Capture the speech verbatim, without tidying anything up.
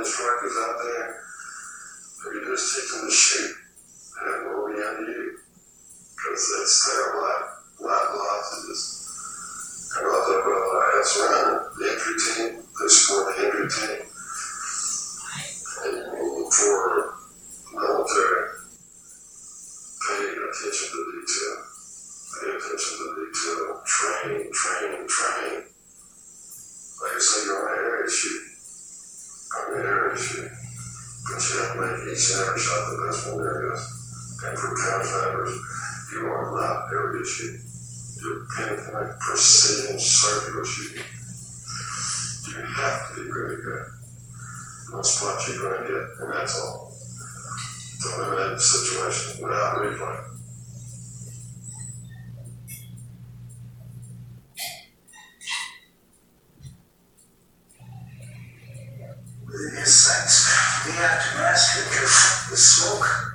instructors out there, maybe just teach them to shoot and have more beyond you. Because that's their life, life loss is just kind of like a house around the entry team. They support the entry team. And for military, pay attention to detail. Pay attention to detail. Train, train, train. Like I say, you're on an area shoot. On an area shoot. But you have to make each and every shot the best one there is. And for counter-snipers, you are not area shooting. You're pinpoint, precision, circular shooting. You have to be really good. What spot you're going to get, and that's all. Don't eliminate the situation without replay. Within his sights, the aftermath flicker, the smoke.